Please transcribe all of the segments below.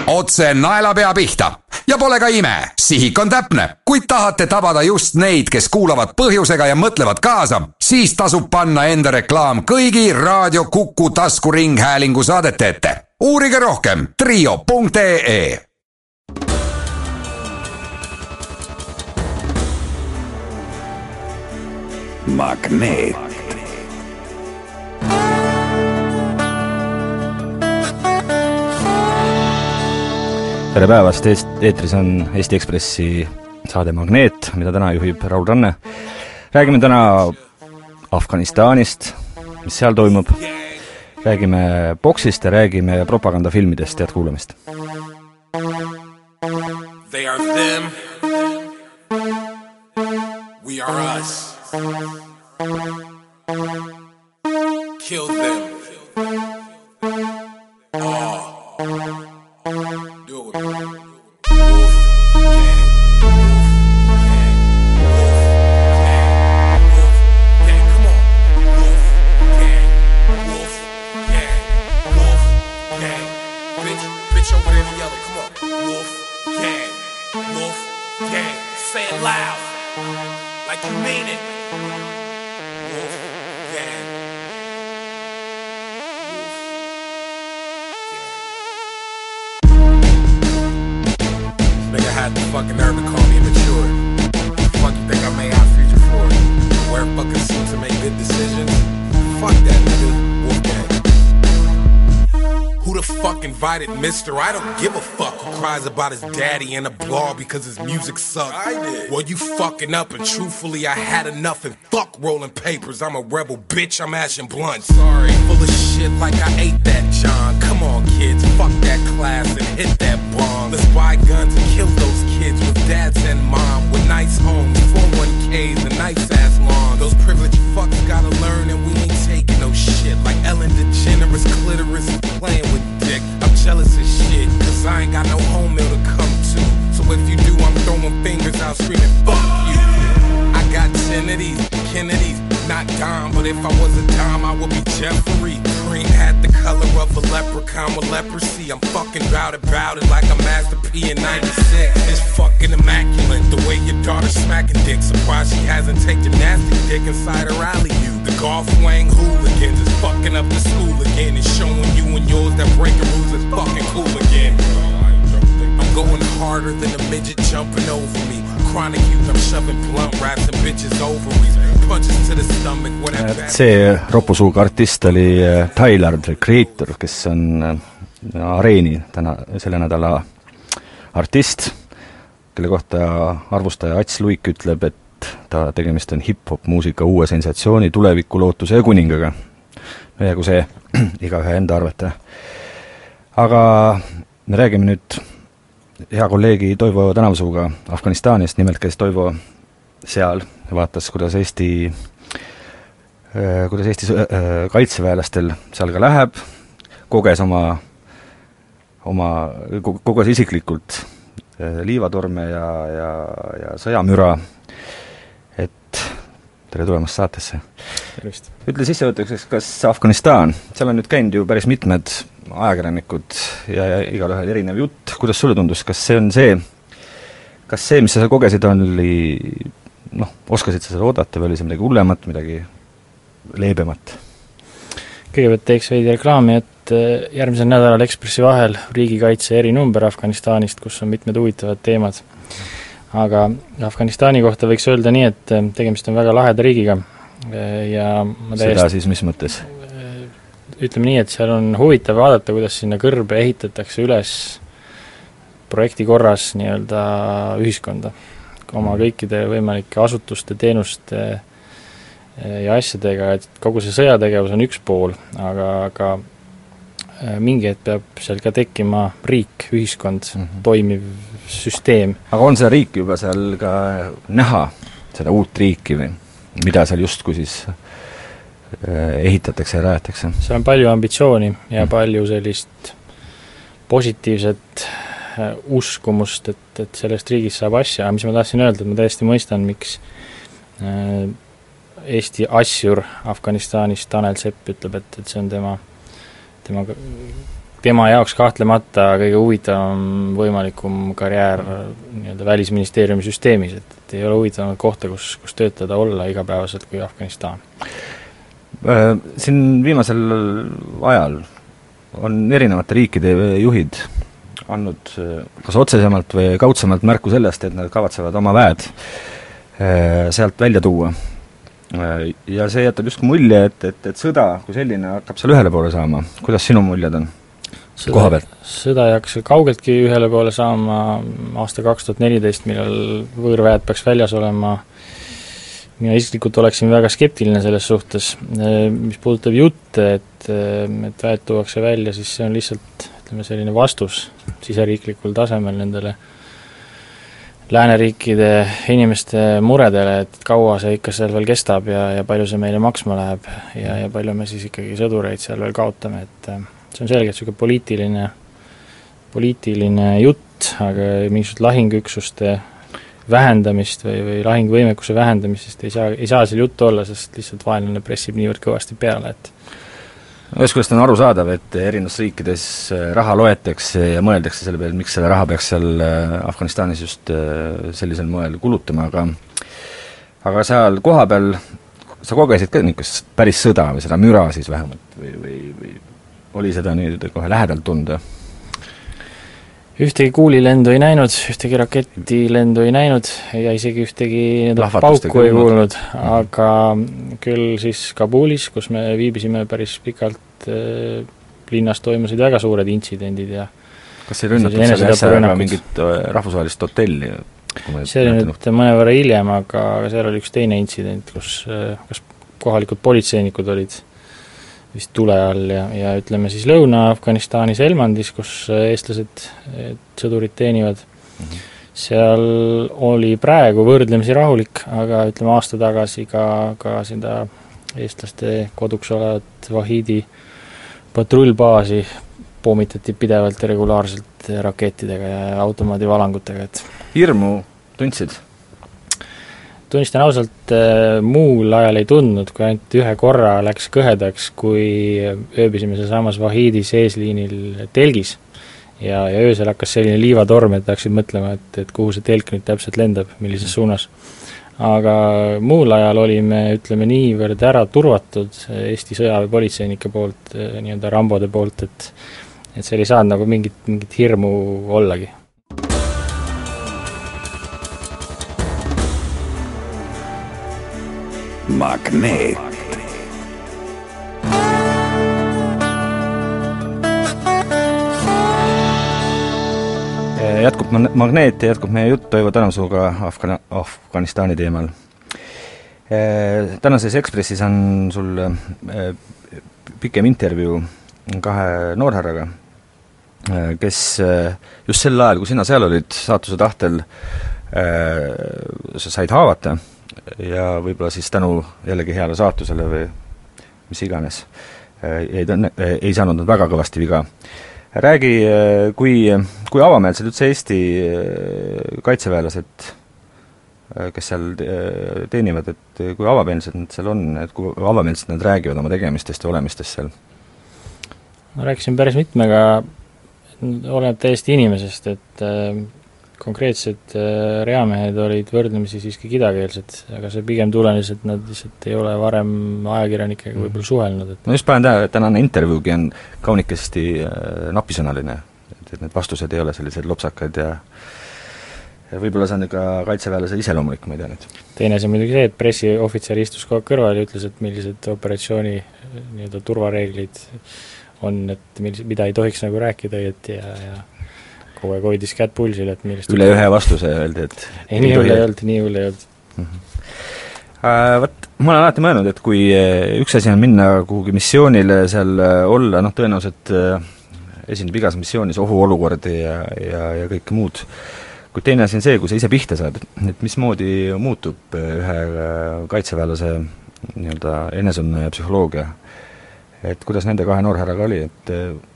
Otse naelapea pihta. Ja pole ka ime, sihik on täpne. Kui tahate tabada just neid, kes kuulavad põhjusega ja mõtlevad kaasa, siis tasub panna enda reklaam kõigi Raadio Kuku taskuringhäälingu saadete ette. Uurige rohkem trio.ee. Magneet. Tere päevast, eetris on Eesti Ekspressi saade Magneet, mida täna juhib Raul Ranne. Räägime täna Afganistanist, mis seal toimub. Räägime boksist ja räägime propagandafilmidest. Head kuulamist. They are them. We are us. Kill them. Do it. Like you mean it. Wolf gang. This nigga had the fucking nerve to call me immature. Fuck you think I made our future for it? Wear fucking suits and make good decisions? Fuck that nigga. Wolf gang. Who the fuck invited Mr. I don't give a fuck who cries about his daddy in a blog because his music sucked. I did. Well, you fucking up, and truthfully, I had enough, and fuck rolling papers. I'm a rebel bitch, I'm ashing blunts. Sorry, full of shit like I ate that John. Come on, kids, fuck that class and hit that bomb. Let's buy guns and kill those kids with dads and mom, with nice homes, 401ks and nice ass lawns. Those privileged fucks gotta learn, and we ain't taking no shit like Ellen DeGeneres clitoris is playing with dick. I'm jealous as shit, cause I ain't got no home meal to come to. So if you do, I'm throwing fingers out screaming, fuck you. I got 10 of these Kennedys, not Dom, but if I was a Dom, I would be Jeffrey. Green hat the color of a leprechaun with leprosy. I'm fucking bout it like a Master P in 96. It's fucking immaculate, the way your daughter's smacking dick. Surprised she hasn't taken gymnastic dick inside her alley-you. The golf wang hooligans is fucking up the school again and showing you and yours that breaking rules is fucking cool again. I'm going harder than a midget jumping over me. Chronic youth, I'm shoving blunt wraps and bitches ovaries. Punches to the stomach. See ropusuuga artist oli Tyler, the Creator, kes on Areeni selle nädala artist, kelle kohta arvustaja Ats Luik ütleb, et ta tegemist on hip-hop muusika uue sensatsiooni, tuleviku lootuse ja kuningaga. No jäägu see igaühe enda arvata. Aga me räägime nüüd hea kolleegi Toivo Tänavsuuga Afganistanist, nimelt käis Toivo seal ja vaatas, kuidas Eesti kaitseväelastel seal ka läheb, koges koges isiklikult liivatorme ja sõjamüra, et tere tulemast saatesse. Tervist. Ütle sissevõtuseks, kas Afganistan, seal on nüüd käinud ju päris mitmed ajakirjanikud ja igalühel erinev jutt, kuidas sulle tundus, kas see, mis sa kogesid, oli, oskasid sa seda oodata või oli see midagi hullemat, midagi leebemat? Kõigepealt teeks veidi reklaami, et järgmisel nädalal Ekspressi vahel riigikaitse erinumber Afganistanist, kus on mitmed huvitavad teemad. Aga Afganistani kohta võiks öelda nii, et tegemist on väga laheda riigiga. Ja seda siis mis mõttes? Ütleme nii, et seal on huvitav vaadata, kuidas sinna kõrbe ehitatakse üles projekti korras nii-öelda ühiskonda. Oma kõikide võimalike asutuste, teenuste ja asjadega, et kogu see sõjategevus on üks pool, aga mingi hetk peab seal ka tekkima riik, ühiskond, toimiv süsteem. Aga on see riik juba seal ka näha, seda uut riiki või mida seal justkui siis ehitatakse ja rajatakse? Seal on palju ambitsiooni ja palju sellist positiivset uskumust, et sellest riigist saab asja, mis ma tahtsin öelda, et ma täiesti mõistan, miks Eesti asjur Afganistanis Tanel Sepp ütleb, et see on tema tema jaoks kahtlemata kõige huvitavam võimalikum karjäär nii-öelda välisministeeriumi süsteemis, et ei ole huvitavamat kohta, kus töötada, olla igapäevaselt kui Afganistan. Siin viimasel ajal on erinevate riikide juhid andnud kas otsesemalt või kaudsemalt märku sellest, et nad kavatsevad oma väed sealt välja tuua. Ja see jätab just mulje, et sõda kui selline hakkab seal ühele poole saama. Kuidas sinu muljed on koha peal? Sõda ei hakka kaugeltki ühele poole saama aasta 2014, millal võõrväed peaks väljas olema. Mina isiklikult oleksin väga skeptiline selles suhtes. Mis puudutab jutte, et väed tuuakse välja, siis see on lihtsalt selline vastus siseriiklikul tasemel nendele lääneriikide inimeste muredele, et kaua see ikka seal veel kestab ja palju see meile maksma läheb ja palju me siis ikkagi sõdureid seal veel kaotame, et see on selgelt selline poliitiline jutt, aga mingisugust lahingüksuste vähendamist või lahingvõimekuse vähendamisest ei saa seal juttu olla, sest lihtsalt vaenlane pressib niivõrd kõvasti peale, et ühes küljest on arusaadav, et erinevates riikides raha loetakse ja mõeldakse selle peale, miks selle raha peaks seal Afganistanis just sellisel moel kulutama, aga seal koha peal sa kogesid ka niisugust päris sõda või seda müra siis vähemalt või oli seda nüüd kohe lähedalt tunda? Ühtegi kuulilendu ei näinud, ühtegi raketilendu ei näinud ja isegi ühtegi pauku ei kuulnud, aga küll siis Kabulis, kus me viibisime päris pikalt, linnas toimusid väga suured intsidendid ja kas ei rünnatud selle asja mingit rahvusvahelist hotelli? See oli nüüd mõnevõrra hiljem, aga seal oli üks teine intsident, kus kas kohalikud politseinikud olid vist tule all ja ütleme siis Lõuna-Afganistanis Helmandis, kus eestlased sõdurid teenivad. Seal oli praegu võrdlemisi rahulik, aga ütleme aasta tagasi ka seda eestlaste koduks olevat Vahidi patrullbaasi pommitati pidevalt ja regulaarselt rakettidega ja automaadivalangutega. Hirmu tundsid? Tunnistan ausalt, muul ajal ei tundnud, kui ainult ühe korra läks kõhedaks, kui ööbisime seesamas Vahidis eesliinil telgis ja öösel hakkas selline liivatorm, et hakkasid mõtlema, et kuhu see telk nüüd täpselt lendab, millises suunas. Aga muul ajal olime, ütleme, niivõrd ära turvatud Eesti sõjaväepolitseinike poolt, nii-öelda Rambode poolt, et see ei saanud nagu mingit hirmu ollagi. Magneet. Jätkub Magneet ja jätkub meie jutt Toivo Tänavsuuga Afganistani teemal. Tänases Ekspressis on sul pikem intervjuu kahe noorhärraga, kes just sel ajal, kui sina seal olid, saatuse tahtel sa said haavata ja võib-olla siis tänu jällegi heale saatusele või mis iganes ei saanud nad väga kõvasti viga. Räägi, kui avameelsed üldse Eesti kaitseväelased, kes seal teenivad, et kui avameelsed nad seal on, et kui avameelsed nad räägivad oma tegemistest ja olemistest seal? Ma rääkisin päris mitmega, oleneb täiesti inimesest, et konkreetsed reamehed olid võrdlemisi siiski kidakeelsed, aga see pigem tulenes, et nad lihtsalt ei ole varem ajakirjanikega võib-olla suhelnud. No just panen tähele, et tänane intervjuugi on kaunikesti napisõnaline, et need vastused ei ole sellised lopsakad ja võib-olla see on ka kaitseväelase iseloomulik, ma ei tea nüüd. Teine see muidugi see, et pressiohvitser istus kogu kõrval ja ütles, et millised operatsiooni nii-öelda turvareeglid on, et mida ei tohiks nagu rääkida õieti ja kogu aeg hoidis kätt pulsil, et millest üle ühe vastuse öeldi, et ei, nii hull ei olnud. Võt, ma olen alati mõelnud, et kui üks asi on minna kuhugi missioonile seal olla, tõenäoliselt esindab igas missioonis ohuolukordi ja kõik muud. Kui teine asi on see, kui sa ise pihta saad, et mismoodi muutub ühe kaitseväelase nii-öelda enesunne ja psühholoogia, et kuidas nende kahe noorhärraga oli, et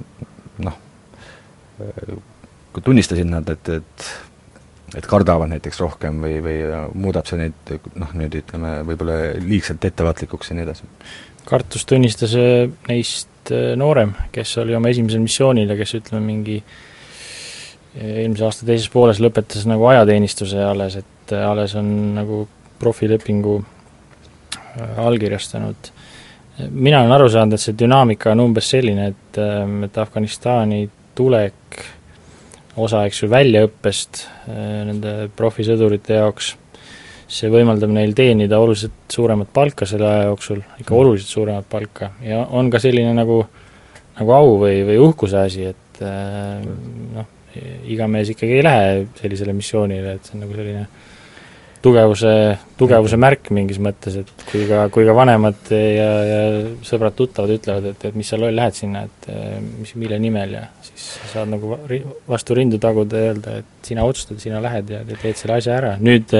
kui tunnistasid nad, et kardavad näiteks rohkem või muudab see neid, nüüd ütleme, võib-olla liigselt ettevaatlikuks ja nii edasi? Kartus tunnistas neist noorem, kes oli oma esimesel missioonil ja kes ütleme mingi eelmise aasta teises pooles lõpetas nagu ajateenistuse alles, et alles on nagu profilepingu allkirjastanud. Mina olen aru saanud, et see dünaamika on umbes selline, et Afganistani tulek osa, eks ju, väljaõppest nende profisõdurite jaoks, see võimaldab neil teenida oluliselt suuremat palka selle aja jooksul, ikka oluliselt suuremat palka, ja on ka selline nagu au või uhkuse asi, et noh, iga mees ikkagi ei lähe sellisele missioonile, et see on nagu selline tugevuse märk mingis mõttes, et kui ka vanemad ja sõbrad-tuttavad ütlevad, et mis sa loll lähed sinna, et mille nimel, ja siis saad nagu vastu rindu taguda ja öelda, et sina otsustad, sina lähed ja teed selle asja ära. Nüüd,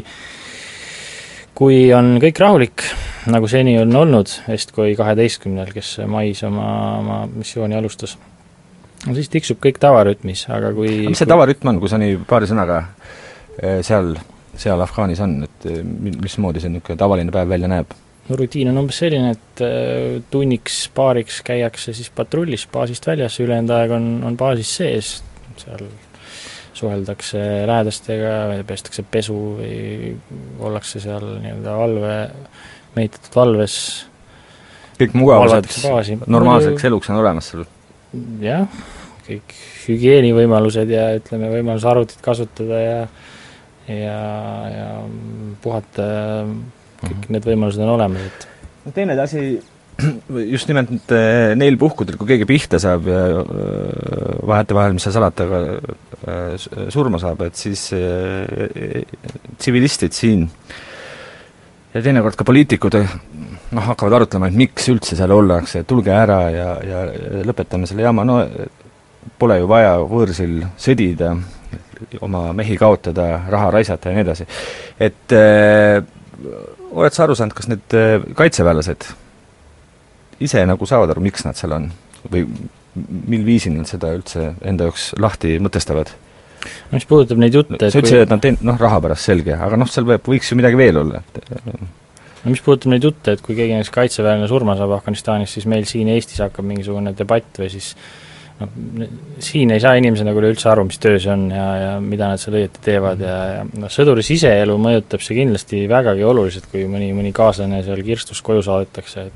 kui on kõik rahulik, nagu seni on olnud Estkoi 12, kes mais oma missiooni alustas, siis tiksub kõik tavarütmis, aga mis see tavarütm on, kui sa nii paari sõnaga seal Afgaanis on, et mismoodi see niisugune tavaline päev välja näeb? No rutiin on umbes selline, et tunniks-paariks käiakse siis patrullis baasist väljas, ülejäänud aeg on baasis sees, seal suheldakse lähedastega, pestakse pesu või ollakse seal nii-öelda mehitatud valves. Kõik mugavused normaalseks eluks on olemas seal? Jah, kõik hügieenivõimalused ja ütleme, võimalus arvutit kasutada ja puhata, kõik need võimalused on olemas, et teine asi, just nimelt neil puhkudel, kui keegi pihta saab ja vahetevahel, mis sa salata, aga surma saab, et siis tsivilistid siin ja teinekord ka poliitikud hakkavad arutlema, et miks üldse seal ollakse, tulge ära ja lõpetame selle jama, no pole ju vaja võõrsil sõdida, oma mehi kaotada, raha raisata ja nii edasi. Et oled sa aru saanud, kas need kaitseväelased ise nagu saavad aru, miks nad seal on? Või mil viisil nad seda üldse enda jaoks lahti mõtestavad? No mis puudutab neid jutte... Sa ütlesid, et nad raha pärast selge, aga seal võiks ju midagi veel olla. No mis puudutab neid jutte, et kui keegi näiteks kaitseväeline surma saab Afganistanis, siis meil siin Eestis hakkab mingisugune debatt või siis siin ei saa inimesed nagu üldse aru, mis töö see on ja mida nad seal õieti teevad ja sõduri siseelu mõjutab see kindlasti vägagi oluliselt, kui mõni kaaslane seal kirstus koju saadetakse,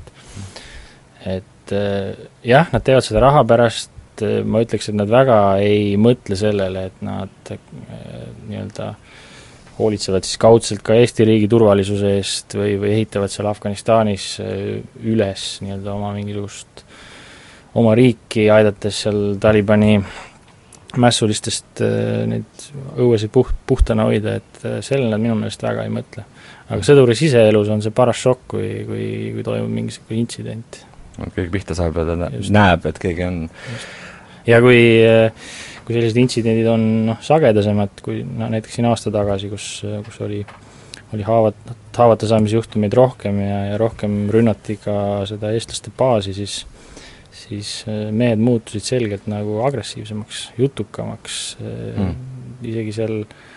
et jah, nad teevad seda raha pärast, ma ütleks, et nad väga ei mõtle sellele, et nad nii-öelda hoolitsevad siis kaudselt ka Eesti riigi turvalisuse eest või ehitavad seal Afganistanis üles nii-öelda oma mingisugust oma riiki, aidates seal Talibani mässulistest neid õuesid puhtana hoida, et sellele minu meelest väga ei mõtle. Aga sõduri siseelus on see paras šokk, kui toimub mingisugune intsident. Keegi pihta saab ja ta näeb, et keegi on... Ja kui sellised intsidendid on sagedasemad, kui näiteks siin aasta tagasi, kus oli haavata saamise juhtumeid rohkem ja rohkem rünnati ka seda eestlaste baasi, siis mehed muutusid selgelt nagu agressiivsemaks, jutukamaks, isegi seal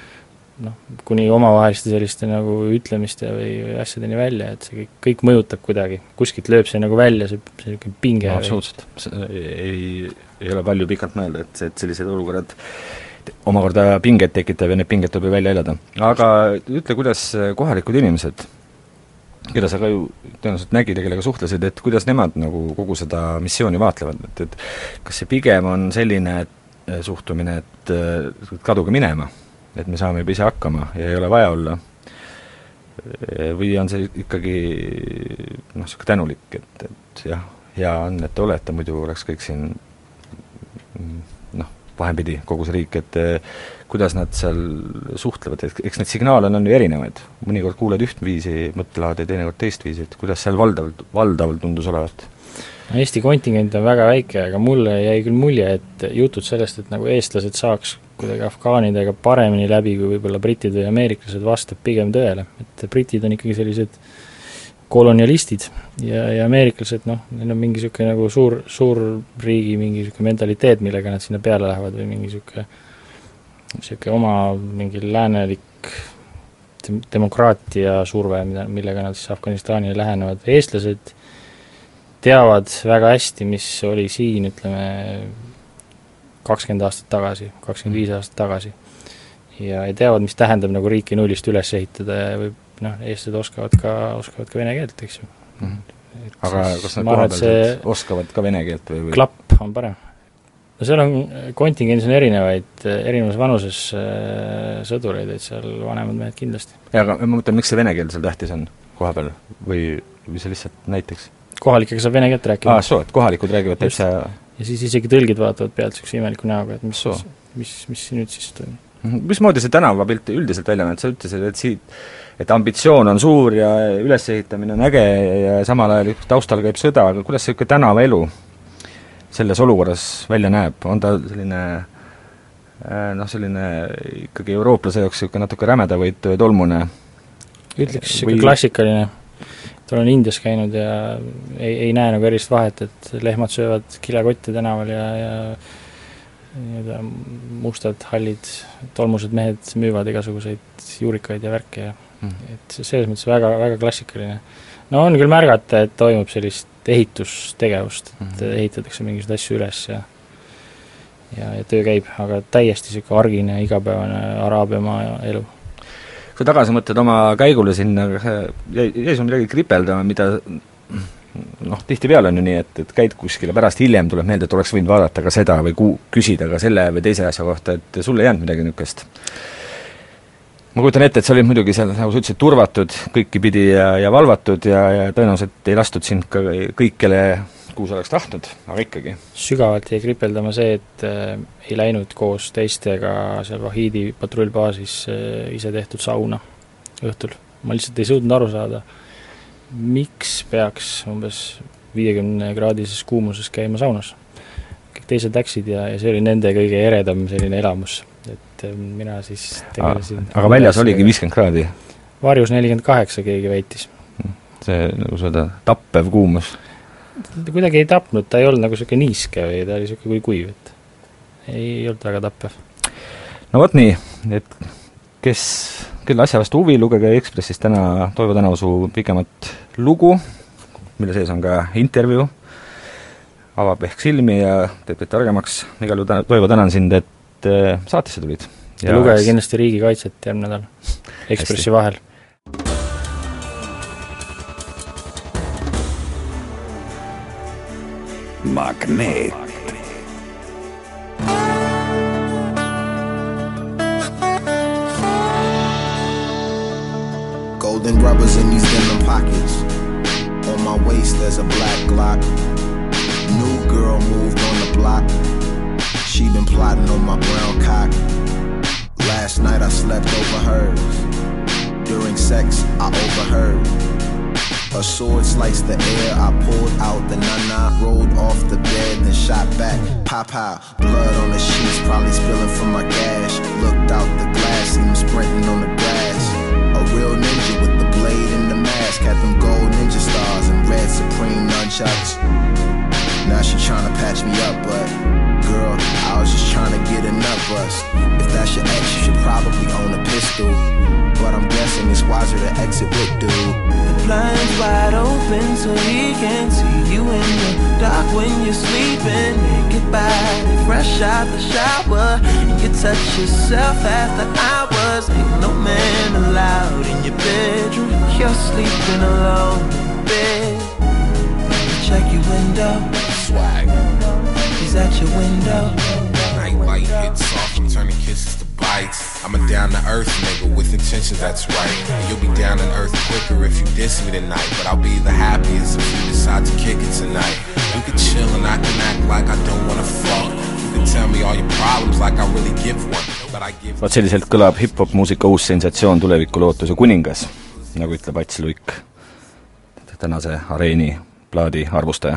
kuni omavaheliste selliste nagu ütlemiste või asjadeni välja, et see kõik mõjutab kuidagi, kuskilt lööb see nagu välja, see pinge. No, absoluutselt. Ei ole palju pikalt mõelda, et sellised olukorrad omakorda pinget tekitab ja need pinget tuleb välja elada. Aga ütle, kuidas kohalikud inimesed, keda sa ka ju tõenäoliselt nägid ja kellega suhtlesid, et kuidas nemad nagu kogu seda missiooni vaatlevad, et kas see pigem on selline suhtumine, et kaduge minema, et me saame juba ise hakkama ja ei ole vaja olla, või on see ikkagi selline tänulik, et jah, hea on, et te olete, muidu oleks kõik siin vahempidi kogu see riik, et kuidas nad seal suhtlevad, et eks need signaale on ju erinevaid, mõnikord kuuled üht viisi mõttelaad ja teinekord teist viisi, et kuidas seal valdavalt tundus olevat? Eesti kontingent on väga väike, aga mulle jäi küll mulje, et jutud sellest, et nagu eestlased saaks kuidagi afgaanidega paremini läbi kui võib-olla britid või ameeriklased, vastab pigem tõele, et britid on ikkagi sellised kolonialistid ja ameeriklased, neil on mingi niisugune nagu suur riigi mingi niisugune mentaliteet, millega nad sinna peale lähevad või mingi niisugune oma mingi läänelik demokraatia surve, millega nad siis Afganistanile lähenevad. Eestlased teavad väga hästi, mis oli siin, ütleme, 20 aastat tagasi, 25 aastat tagasi. Ja teavad, mis tähendab nagu riiki nullist üles ehitada ja võib, eestlased oskavad ka vene keelt, eks ju. Aga kas nad kohapealselt oskavad ka vene keelt või? Klapp on parem. No seal on, kontingendis on erinevas vanuses sõdureid, et seal vanemad mehed kindlasti. Ja, aga ma mõtlen, miks see vene keel seal tähtis on kohapeal või see lihtsalt näiteks? Kohalikega saab vene keelt rääkida. Et kohalikud räägivad täitsa... Ja siis isegi tõlgid vaatavad pealt sellise imeliku näoga, et mis nüüd siis toimub. Mismoodi see tänavapilt üldiselt välja näeb? Sa ütlesid, et ambitsioon on suur ja ülesehitamine on äge ja samal ajal taustal käib sõda, aga kuidas see tänavaelu selles olukorras välja näeb? On ta selline ikkagi eurooplase jaoks natuke rämeda või tolmune? Ütleks klassikaline. Ta on Indias käinud ja ei näe nagu erist vahet, et lehmad söövad kilekotti tänaval ja mustad, hallid, tolmused mehed müüvad igasuguseid juurikaid ja värke ja et selles mõttes väga, väga klassikaline. No on küll märgata, et toimub sellist ehitustegevust, et ehitatakse mingisuguseid asju üles ja töö käib, aga täiesti selline argine, igapäevane Araabiamaa elu. Kui tagasi mõtled oma käigule sinna, jäi sul midagi kripeldama, mida tihti peale on ju nii, et käid kuskile, pärast hiljem tuleb meelde, et oleks võinud vaadata ka seda või küsida ka selle või teise asja kohta, et sulle ei jäänud midagi niisugust. Ma kujutan ette, et sa olid muidugi seal, nagu sa ütlesid, turvatud, kõiki pidi ja valvatud ja tõenäoliselt ei lastud sind ka kõikele, kuhu sa oleks tahtnud, aga ikkagi. Sügavalt jäi kripeldama see, et ei läinud koos teistega seal Vahidi patrullbaasis ise tehtud sauna õhtul. Ma lihtsalt ei suutnud aru saada, miks peaks umbes 50-kraadises kuumuses käima saunas. Kõik teised läksid ja see oli nende kõige eredam selline elamus, et mina siis tegelesin. Aga väljas oligi 50 kraadi? Varjus 48 keegi väitis. See, nagu seda, tappev kuumus? Ta kuidagi ei tapnud, ta ei olnud nagu selline niiske või ta oli selline kui kuiv, et ei olnud väga tappev. No võt nii, et kelle asja vastu huvi, lugege Ekspressis täna Toivo Tänavsuu pikemat lugu, mille sees on ka intervjuu, avab ehk silmi ja teeb teid targemaks. Igal juhul Toivo, tänan sind, et saatesse tulid. Ja lugege kindlasti riigikaitset järgmine nädal Ekspressi vahel. Magneet. Golden rubbers in these denim pockets. On my waist there's a black Glock. New girl moved on the block. She been plotting on my brown cock. Last night I slept over hers. During sex I overheard. Her sword sliced the air. I pulled out the nana, rolled off the bed, then shot back. Pop out, blood on the sheets, probably spilling from my gash. Looked out the glass, seen him sprinting on the grass. A real ninja with the blade and the mask. Had them gold ninja stars and red Supreme nunchucks. Now she tryna patch me up, but girl, I was just tryna get a nut bust. If that's your ex, you should probably own a pistol. But I'm guessing it's wiser to exit with dude. The blind's wide open so he can see you in the dark when you're sleeping. Naked body, fresh out the shower, and you touch yourself after hours. Ain't no man allowed in your bedroom. You're sleeping alone in bed. Check your window. Swag. He's at your window. Nightlight hits soft from turning kisses to bites. I'm a down-to-earth nigga with intentions, that's right. And you'll be down to earth quicker if you diss me tonight. But I'll be the happiest if you decide to kick it tonight. We can chill and I can act like I don't wanna fuck. You can tell me all your problems like I really give one. But I give... Vaat selliselt kõlab hip-hop muusika uus sensatsioon tulevikulootus ja kuningas, nagu ütleb Ats Luik, tänase Areeni plaadi arvustaja.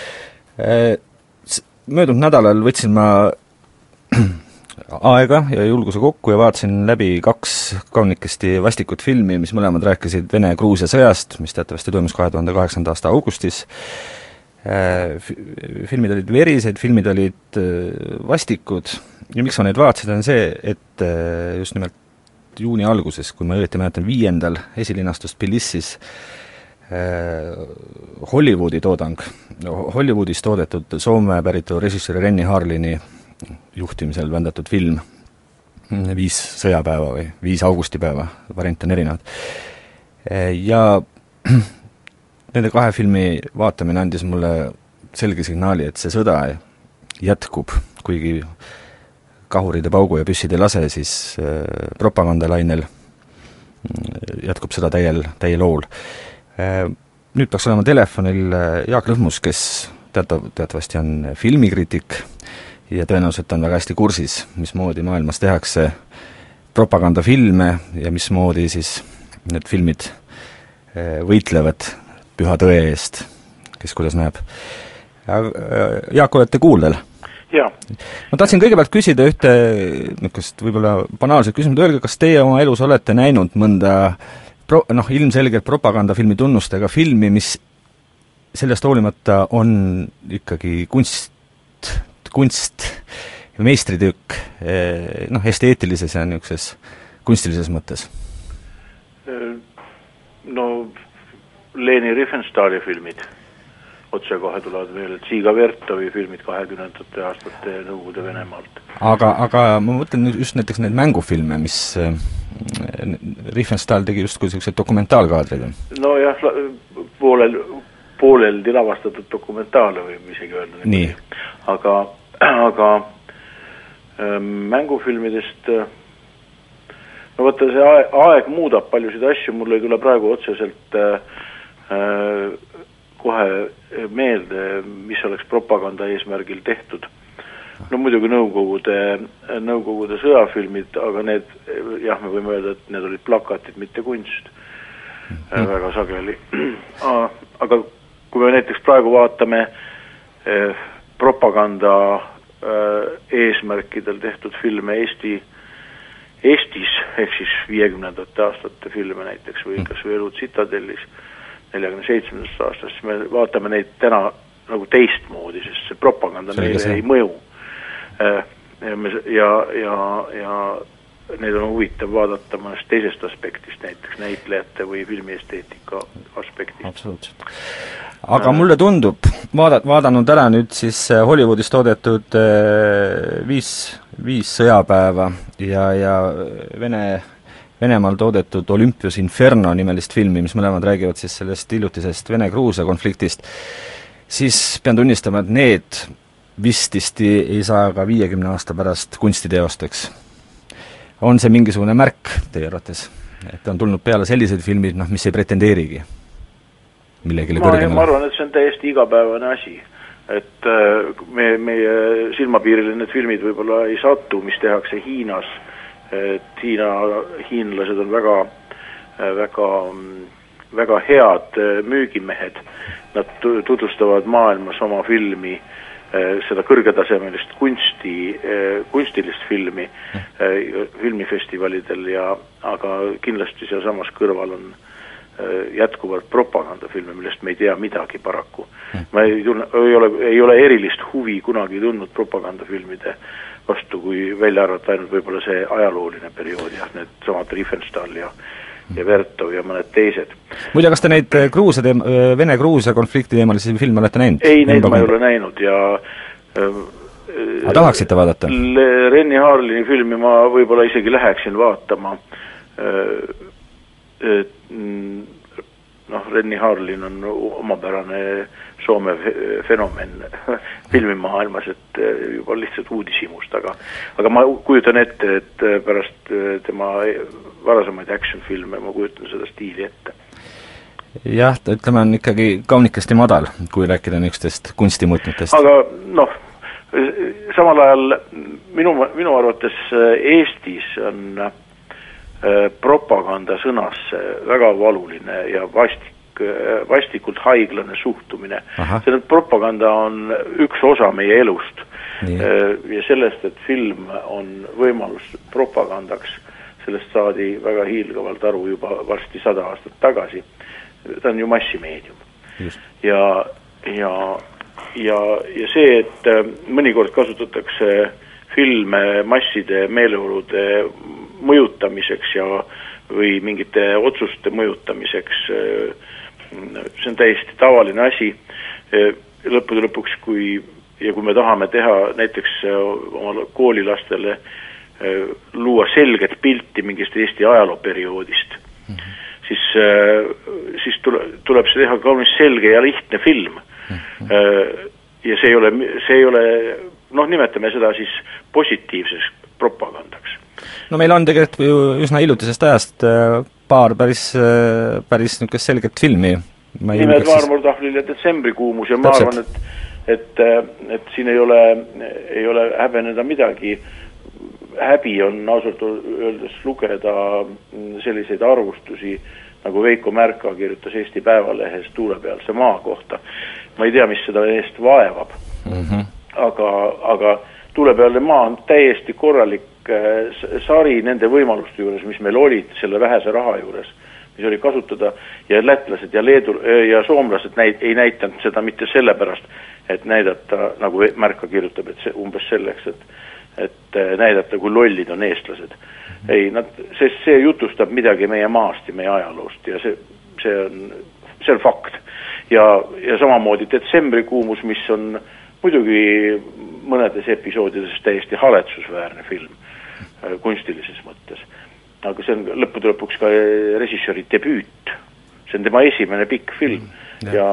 Möödunud nädalal võtsin ma aega ja julguse kokku ja vaatasin läbi 2 kaunikesti vastikut filmi, mis mõlemad rääkisid Vene-Gruusia sõjast, mis teatavasti toimus 2008. aasta augustis. Filmid olid verised, filmid olid vastikud ja miks ma neid vaatasin, on see, et just nimelt juuni alguses, kui ma õieti mäletan 5. esilinastust Tbilisis Hollywoodi toodang, Hollywoodis toodetud Soome päritu režissööri Renny Harlini juhtimisel vändatud film 5 sõjapäeva või 5 augustipäeva, variant on erinevad. Ja nende 2 filmi vaatamine andis mulle selge signaali, et see sõda jätkub, kuigi kahurid ja paugu ja püssid ei lase, siis propagandalainel jätkub seda täiel hool. Nüüd peaks olema telefonil Jaak Lõhmus, kes teatavasti on filmikriitik ja tõenäoliselt on väga hästi kursis, mismoodi maailmas tehakse propagandafilme ja mismoodi siis need filmid võitlevad püha tõe eest, kes kuidas näeb. Jaak, olete kuuldel? Jaa. Ma tahtsin kõigepealt küsida ühte niisugust võib-olla banaalset küsimust, öelge, kas teie oma elus olete näinud mõnda ilmselgelt propagandafilmi tunnustega filmi, mis sellest hoolimata on ikkagi kunst meistritöök, esteetilises ja niisuguses kunstilises mõttes? No Leni Riefenstahli filmid otsekohe tulevad veel, et Siiga Vertovi filmid 20. aastate Nõukogude Venemaalt. Aga ma mõtlen just näiteks neid mängufilme, mis Riefenstahl tegi justkui sellised dokumentaalkaadrid. No jah, pooleldi lavastatud dokumentaale võib isegi öelda. Nii. Aga mängufilmidest no vaata, see aeg muudab paljusid asju, mul ei tule praegu otseselt kohe meelde, mis oleks propaganda eesmärgil tehtud. No muidugi Nõukogude sõjafilmid, aga need, jah, me võime öelda, et need olid plakatid, mitte kunst. Väga sageli. Aga kui me näiteks praegu vaatame propaganda eesmärkidel tehtud filme Eestis, ehk siis 50. aastate filme näiteks või kas või Elud Citadellis 47. aastast, siis me vaatame neid täna nagu teistmoodi, sest see propaganda meile ei mõju. Ja neid on huvitav vaadata mõnest teisest aspektist, näiteks näitlejate või filmiesteetika aspektist. Absoluutselt. Aga mulle tundub, vaadanud ära nüüd siis Hollywoodis toodetud 5 sõjapäeva ja Venemaal toodetud Olympios Inferno nimelist filmi, mis mõlemad räägivad siis sellest hiljutisest Vene-Gruusia konfliktist, siis pean tunnistama, et need vististi ei saa ka 50 aasta pärast kunstiteosteks. On see mingisugune märk teie arvates, et on tulnud peale sellised filmid, mis ei pretendeerigi millegile kõrgemale? Ma arvan, et see on täiesti igapäevane asi. Et meie silmapiirile need filmid võib-olla ei satu, mis tehakse Hiinas. Et hiinlased on väga head müügimehed. Nad tutvustavad maailmas oma filmi, seda kõrgetasemelist kunstilist filmi filmifestivalidel, aga kindlasti seal samas kõrval on jätkuvalt propagandafilme, millest me ei tea midagi paraku. Ma ei ole erilist huvi kunagi tundnud propagandafilmide vastu, kui välja arvata ainult võib-olla see ajalooline periood, jah, need samad Riefenstahl ja Vertov ja mõned teised. Muide, kas te neid Vene-Gruusia konflikti teemalisi filme olete näinud? Ei, neid ma ei ole näinud ja aga tahaksite vaadata? Renny Harlini filmi ma võib-olla isegi läheksin vaatama. Renny Harlin on omapärane Soome fenomen filmimaailmas, et juba lihtsalt uudishimust, aga ma kujutan ette, et pärast tema varasemaid action-filme ma kujutan seda stiili ette. Jah, ütleme on ikkagi kaunikesti madal, kui rääkida niisugustest kunstimõõtmetest. Aga samal ajal minu arvates Eestis on propaganda sõnasse väga valuline ja vastikult haiglane suhtumine. See propaganda on üks osa meie elust. Ja sellest, et film on võimalus propagandaks, sellest saadi väga hiilgavalt aru juba varsti 100 aastat tagasi. Ta on ju massimeedium. Ja see, et mõnikord kasutatakse filme masside meeleolude mõjutamiseks või mingite otsuste mõjutamiseks see on täiesti tavaline asi, lõppude lõpuks, kui me tahame teha näiteks oma koolilastele luua selget pilti mingist Eesti ajalooperioodist, siis tuleb see teha kaunis selge ja lihtne film. Ja see ei ole, nimetame seda siis positiivseks propagandaks. No meil on tegelikult ju üsna hiljutisest ajast paar päris niisugust selget filmi. Nimed Vaarmurtahvlil ja detsembrikuumus ja ma arvan, et siin ei ole häbeneda midagi. Häbi on ausalt öeldes lugeda selliseid arvustusi, nagu Veiko Märka kirjutas Eesti Päevalehes Tuulepealse maa kohta. Ma ei tea, mis seda eest vaevab. Aga Tuulepealne maa on täiesti korralik sari nende võimaluste juures, mis meil olid selle vähese raha juures, mis oli kasutada, ja lätlased ja ja soomlased ei näitanud seda mitte sellepärast, et näidata, nagu Märka kirjutab, et umbes selleks, et näidata, kui lollid on eestlased. Ei, sest see jutustab midagi meie maast ja meie ajaloost ja see on fakt. Ja samamoodi detsembrikuumus, mis on muidugi mõnedes episoodides täiesti haletsusväärne film kunstilises mõttes. Aga see on lõppude lõpuks ka režissööri debüüt. See on tema esimene pikk film ja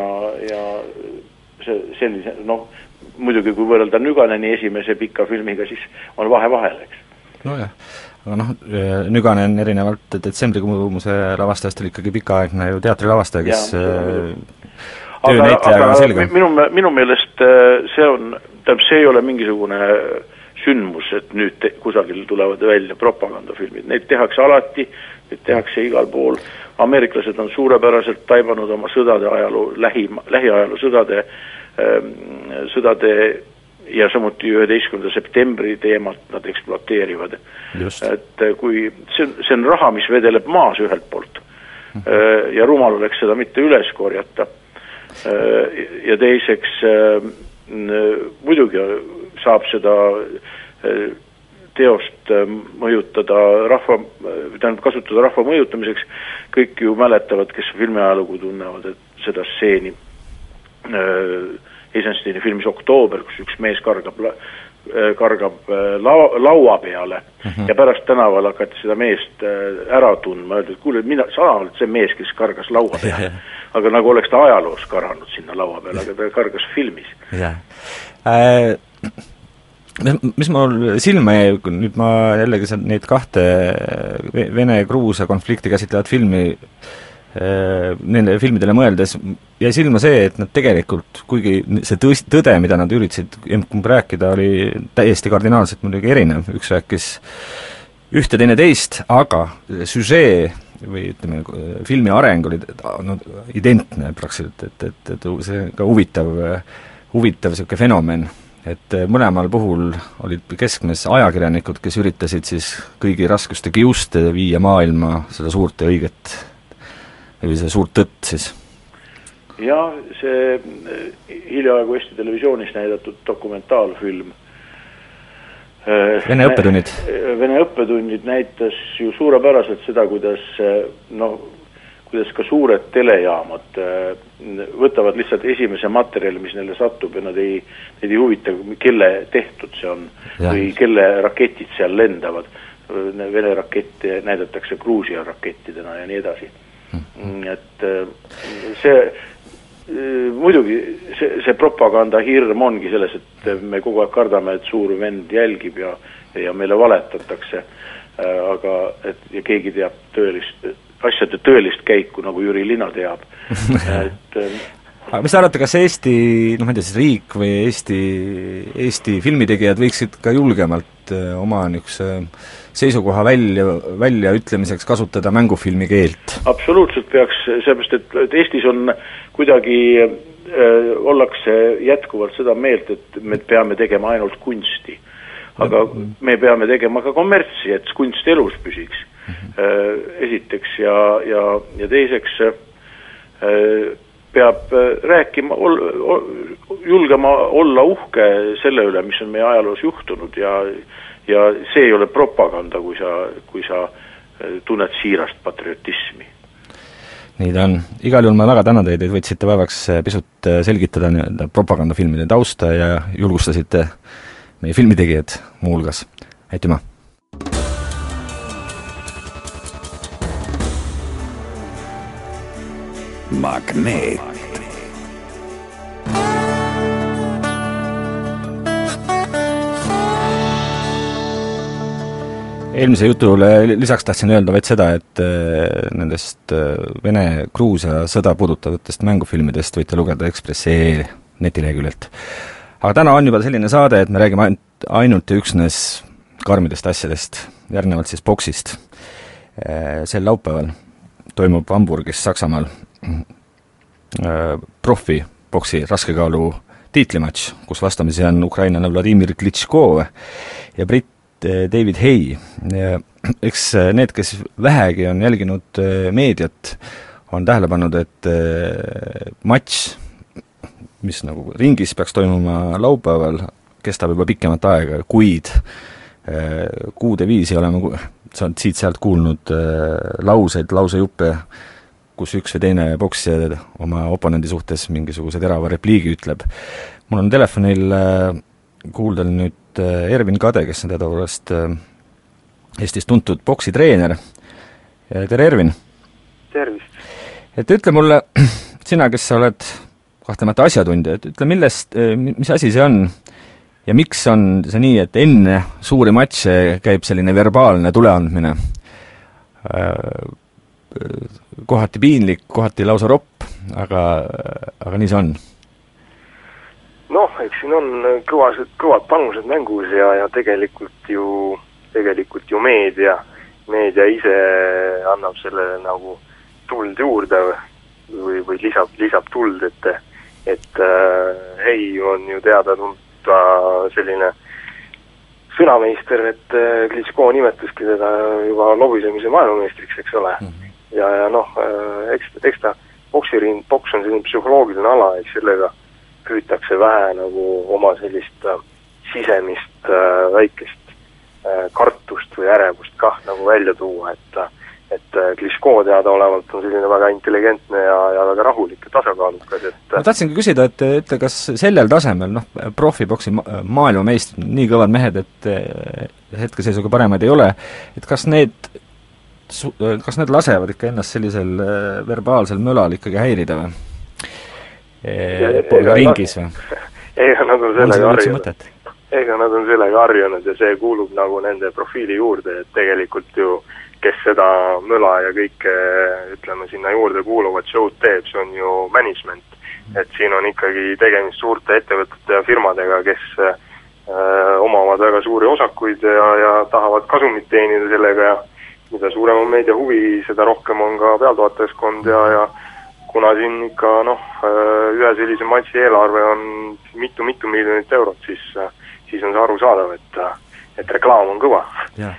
sellise, muidugi kui võrrelda Nüganeni esimese pika filmiga, siis on vahe vahel, eks. Nojah, aga Nüganen erinevalt detsembrikuumuse lavastajast oli ikkagi pikaaegne ju teatrilavastaja, kes töönäitlejaga on selge. Minu meelest see ei ole mingisugune sündmus, et nüüd kusagil tulevad välja propagandafilmid. Neid tehakse alati, neid tehakse igal pool. Ameeriklased on suurepäraselt taibanud oma sõdade ajaloo, lähiajaloo sõdade ja samuti 11. septembri teemat nad ekspluateerivad. Et kui see on raha, mis vedeleb maas ühelt poolt ja rumal oleks seda mitte üles korjata. Ja teiseks muidugi saab seda teost mõjutada kasutada rahva mõjutamiseks. Kõik ju mäletavad, kes filmiajalugu tunnevad, et seda stseeni Eisensteini filmis Oktoober, kus üks mees kargab laua peale ja pärast tänaval hakati seda meest ära tundma, öeldi, et kuule, sa oled see mees, kes kargas laua peale. Aga nagu oleks ta ajaloos karanud sinna laua peale, aga ta kargas filmis. Mis mul silma jäi, nüüd ma jällegi neid kahte Vene-Gruusia konflikti käsitlevat filmi nende filmidele mõeldes jäi silma see, et nad tegelikult, kuigi see tõde, mida nad üritasid rääkida, oli täiesti kardinaalselt muidugi erinev, üks rääkis ühte, teine teist, aga süžee või ütleme, filmi areng oli identne praktiliselt, et see ka huvitav selline fenomen, et mõlemal puhul olid keskmes ajakirjanikud, kes üritasid siis kõigi raskuste kiuste viia maailma seda suurt ja õiget või see suurt tõtt siis. Ja see hiljaaegu Eesti televisioonis näidatud dokumentaalfilm Vene õppetunnid. Vene õppetunnid näitas ju suurepäraselt seda, kuidas ka suured telejaamad võtavad lihtsalt esimese materjali, mis neile satub ja nad ei huvita, kelle tehtud see on või kelle raketid seal lendavad. Vene rakette näidatakse Gruusia rakettidena ja nii edasi. Et muidugi see propaganda hirm ongi selles, et me kogu aeg kardame, et suur vend jälgib ja meile valetatakse, aga ja keegi teab asjade tõelist käiku, nagu Jüri Lina teab. Aga mis arvate, kas Eesti, ma ei tea, siis riik või Eesti filmitegijad võiksid ka julgemalt oma niisuguse seisukoha välja ütlemiseks kasutada mängufilmi keelt? Absoluutselt peaks, sellepärast, et Eestis on kuidagi ollakse jätkuvalt seda meelt, et me peame tegema ainult kunsti. Aga me peame tegema ka kommertsi, et kunst elus püsiks. Esiteks ja teiseks peab rääkima, julgema olla uhke selle üle, mis on meie ajaloos juhtunud ja see ei ole propaganda, kui sa tunned siirast patriotismi. nii ta on. Igal juhul ma väga tänan teid, et võtsite päevaks pisut selgitada propagandafilmide tausta ja julgustasite meie filmitegijad muuhulgas. Aitüma! Magneet. Eelmise jutule lisaks tahtsin öelda vaid seda, et nendest Vene-Gruusia sõda puudutavatest mängufilmidest võite lugeda Ekspressi netileheküljelt. Aga täna on juba selline saade, et me räägime ainult ja üksnes karmidest asjadest, järgnevalt siis boksist. Sel laupäeval toimub Hamburgis, Saksamaal profiboksi raskekaalu tiitlimatš, kus vastamisi on ukrainlane Vladimir Klitschko ja britt David Hay. Eks need, kes vähegi on jälginud meediat, on tähele pannud, et matš, mis nagu ringis peaks toimuma laupäeval, kestab juba pikemat aega, kuid kuude viisi oleme siit-sealt kuulnud lausejuppe, kus üks või teine boksija oma oponendi suhtes mingisuguse terava repliigi ütleb. Mul on telefonil kuuldel nüüd Ervin Kade, kes on teadaolevast Eestis tuntud boksitreener. Tere, Ervin! Tervist! Et ütle mulle, sina, kes sa oled kahtlemata asjatundja, et ütle, mis asi see on ja miks on see nii, et enne suuri matše käib selline verbaalne tuleandmine? Kohati piinlik, kohati lausa ropp, aga nii see on. Noh, eks siin on kõvad panused mängus ja tegelikult ju meedia ise annab sellele nagu tuld juurde või lisab tuld, et Hei on ju teada tunta selline sõnameister, et Klitschko nimetaski teda juba lobisemise maailmameistriks, eks ole. Ja noh, eks ta boks on selline psühholoogiline ala, eks sellega püütakse vähe nagu oma sellist sisemist väikest kartust või ärevust kah nagu välja tuua, et Klitschko teada olevalt on selline väga intelligentne ja väga rahulik ja tasakaalukas, et ma tahtsingi küsida, et ütle, kas sellel tasemel, profiboksi maailmameistrid, nii kõvad mehed, et hetkeseisuga paremaid ei ole, et kas need lasevad ikka ennast sellisel verbaalsel mölal ikkagi häirida või? Ringis või? Ega nad on sellega harjunud ja see kuulub nagu nende profiili juurde, et tegelikult ju kes seda möla ja kõike, ütleme, sinna juurde kuuluvat show'd teeb, see on ju management. Et siin on ikkagi tegemist suurte ettevõtete ja firmadega, kes omavad väga suuri osakuid ja tahavad kasumit teenida sellega ja mida suurem on meedia huvi, seda rohkem on ka pealtvaatajaskond ja kuna siin ikka ühe sellise matši eelarve on mitu miljonit eurot, siis on see arusaadav, et reklaam on kõva. Ja.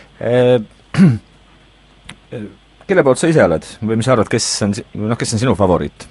Kelle poolt sa ise oled? Või mis sa arvad, kes on sinu favoriit?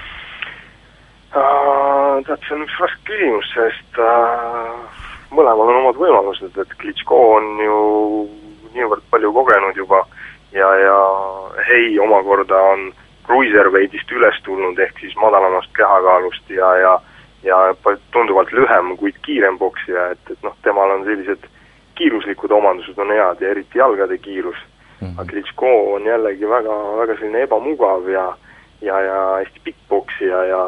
See on üks raske küsimus, sest mõlemal on omad võimalused, et Klitschko on ju niivõrd palju kogenud juba ja Hei omakorda on cruiserweightist üles tulnud, ehk siis madalamast kehakaalust ja tunduvalt lühem, kuid kiirem boksija, et temal on sellised kiiruslikud omandused on head ja eriti jalgade kiirus. Aga Klitschko on jällegi väga, väga selline ebamugav ja hästi pikk boksija ja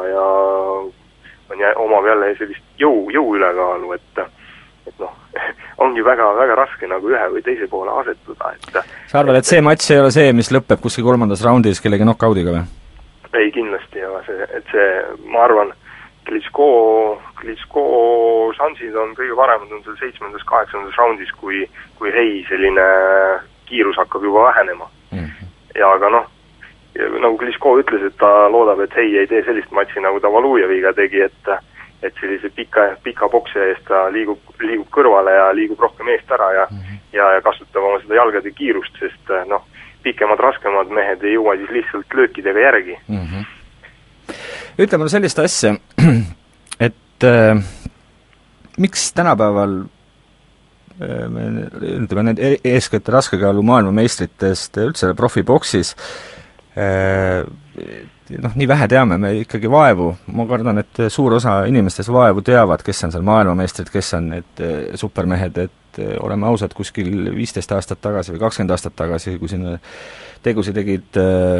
omab jälle sellist jõu ülekaalu, et ongi väga, väga raske nagu ühe või teise poole asetuda, Sa arvad, et see matš ei ole see, mis lõpeb kuskil 3. raundis kellegi knockoudiga või? Ei, kindlasti, ma arvan, Klitschko šansid on kõige paremad on seal 7. 8. raundis, kui Hei selline kiirus hakkab juba vähenema. Ja aga nagu Klitschko ütles, et ta loodab, et Hei ei tee sellist matši, nagu ta Valujeviga tegi, et sellise pika boksija eest ta liigub kõrvale ja liigub rohkem eest ära ja kasutab oma seda jalgade kiirust, sest pikemad, raskemad mehed ei jõua siis lihtsalt löökidega järgi. Ütle mulle sellist asja, et miks tänapäeval ütleme, need eeskõtte raskekaalu maailmameistritest üldse profiboksis nii vähe teame me ikkagi vaevu, ma kardan, et suur osa inimestes vaevu teavad, kes on seal maailmameistrid, kes on need supermehed, et oleme ausad, kuskil 15 aastat tagasi või 20 aastat tagasi, kui sinna tegusid tegid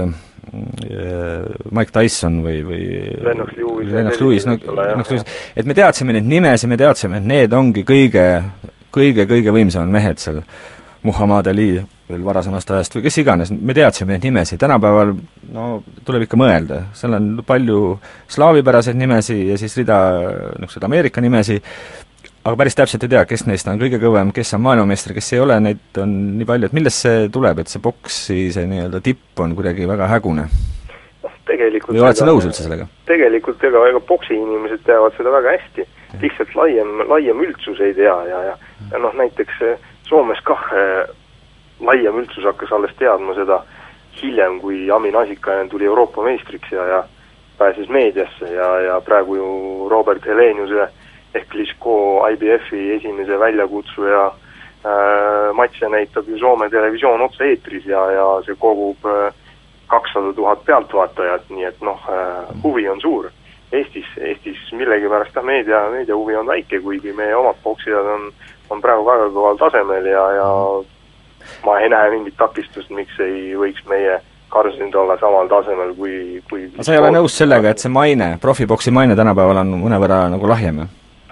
Mike Tyson või Lennox Lewis, et me teadsime neid nimesi, me teadsime, et need ongi kõige võimsamad mehed seal, Muhammad Ali veel varasemast ajast või kes iganes, me teadsime neid nimesi, tänapäeval tuleb ikka mõelda, seal on palju slaavipäraseid nimesi ja siis rida niisugused Ameerika nimesi, aga päris täpselt ei tea, kes neist on kõige kõvem, kes on maailmameester, kes ei ole, neid on nii palju, et millest see tuleb, et see boksi, see nii-öelda tipp on kuidagi väga hägune? Või oled sa nõus üldse sellega? Tegelikult ega boksi inimesed teavad seda väga hästi, lihtsalt laiem üldsus ei tea ja näiteks Soomes kah laiem üldsus hakkas alles teadma seda hiljem, kui Amin Asikainen tuli Euroopa meistriks ja pääses meediasse ja praegu ju Robert Heleniuse ehk Klitschko IBF-i esimese väljakutsuja matše näitab ju Soome televisioon otse eetris ja see kogub 200 000 pealtvaatajat, nii et huvi on suur. Eestis millegipärast meedia huvi on väike, kuigi meie omad boksijad on praegu väga kõval tasemel ja ma ei näe mingit takistust, miks ei võiks meie Karlssonid olla samal tasemel kui sa ei ole nõus sellega, et see maine, profiboksi maine tänapäeval on mõnevõrra nagu lahjem?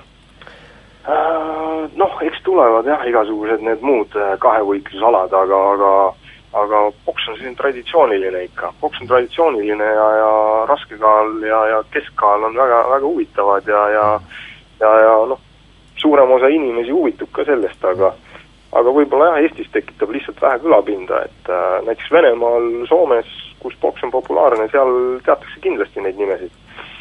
Eks tulevad igasugused need muud kahevõitlusalad, aga boks on selline traditsiooniline ikka. Boks on traditsiooniline ja raskekaal ja keskkaal on väga, väga huvitavad ja suurem osa inimesi huvitub ka sellest, aga võib-olla Eestis tekitab lihtsalt vähe kõlapinda, et näiteks Venemaal, Soomes, kus boks on populaarne, seal teatakse kindlasti neid nimesid.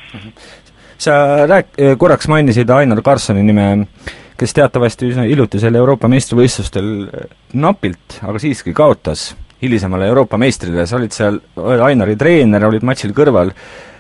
Sa korraks mainisid Ainar Karlssoni nime, kes teatavasti hiljuti selle Euroopa meistrivõistlustel napilt, aga siiski kaotas hilisemale Euroopa meistrile, sa olid seal Ainari treener, olid matšil kõrval.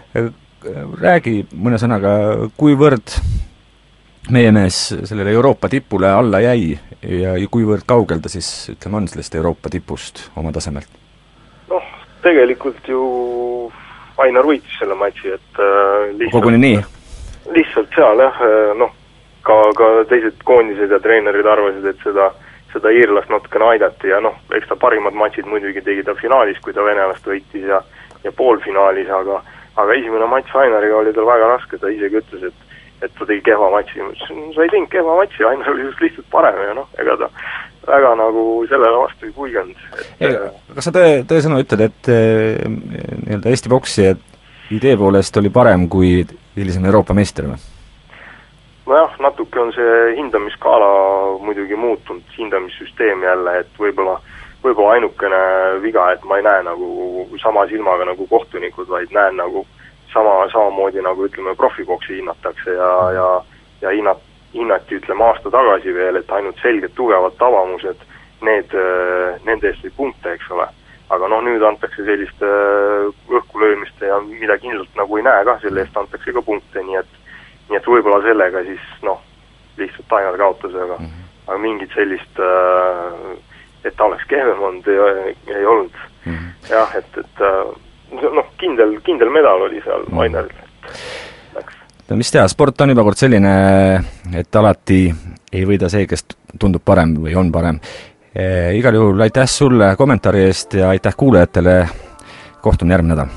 Räägi mõne sõnaga, kuivõrd meie mees sellele Euroopa tipule alla jäi ja kuivõrd kaugel ta siis, ütleme, on sellest Euroopa tipust oma tasemelt? Tegelikult ju Ainar võitis selle matši, et koguni nii? Lihtsalt seal, ka teised koondised ja treenerid arvasid, et seda iirlast natukene aidati ja eks ta parimad matšid muidugi tegi ta finaalis, kui ta venelast võitis ja poolfinaalis, aga esimene matš Ainariga oli tal väga raske, ta isegi ütles, et ta tegi kehva matši. Sa ei teinud kehva matši, Ainar oli just lihtsalt parem ja ega ta väga nagu sellele vastu ei kuiganud. Kas sa tõesõna ütled, et nii-öelda Eesti boksi idee poolest oli parem kui hilisem Euroopa meister või? Natuke on see hindamiskaala muidugi muutunud, hindamissüsteem jälle, et võib-olla ainukene viga, et ma ei näe nagu sama silmaga nagu kohtunikud, vaid näen nagu samamoodi nagu ütleme profiboksi hinnatakse ja hinnati ütleme aasta tagasi veel, et ainult selged tugevad tabamused, nende eest või punkte, eks ole. Aga nüüd antakse sellist õhkulöömist ja mida kindlalt nagu ei näe ka, selle eest antakse ka punkte, nii et võib-olla sellega siis lihtsalt Ainar kaotas, aga mingit sellist, et ta oleks kehvem olnud, ei olnud. Jah, et kindel medal oli seal Ainaril. Mis teha, sport on juba kord selline, et alati ei võida see, kes tundub parem või on parem. Igal juhul aitäh sulle kommentaari eest ja aitäh kuulajatele, kohtun järgmine nädal.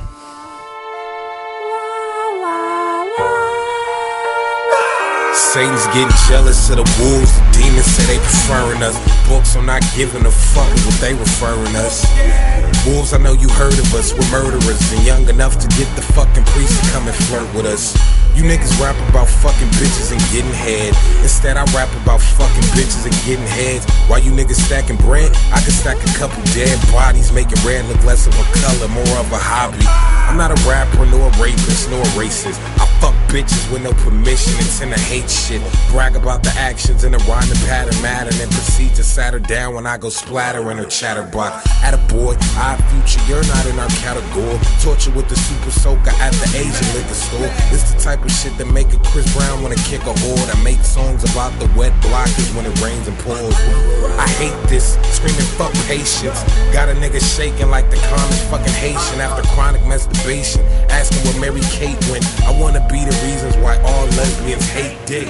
Satan's getting jealous of the wolves. The demons say they preferring us. Books are not giving a fuck what they referring us. Wolves, I know you heard of us. We're murderers and young enough to get the fucking priest to come and flirt with us. You niggas rap about fucking bitches and getting head. Instead I rap about fucking bitches and getting heads. While you niggas stacking bread, I can stack a couple dead bodies, making red look less of a color, more of a hobby. I'm not a rapper, nor a rapist, nor a racist. I Fuck bitches with no permission and tend to hate shit. Brag about the actions in a rhyming pattern matter, then proceed to sat her down when I go splatter in her chatterbox. At a boy, I future, you're not in our category. Torture with the super soaker at the Asian liquor store. It's the type of shit that make a Chris Brown wanna kick a whore. That make songs about the wet blockers when it rains and pours. I hate this, screaming fuck patience. Got a nigga shaking like the commonest fucking Haitian after chronic masturbation, asking where Mary Kate went. I wanna be the reasons why all lesbians hate dick.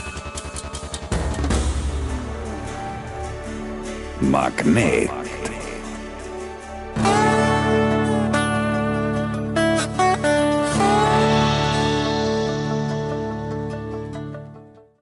Magneet.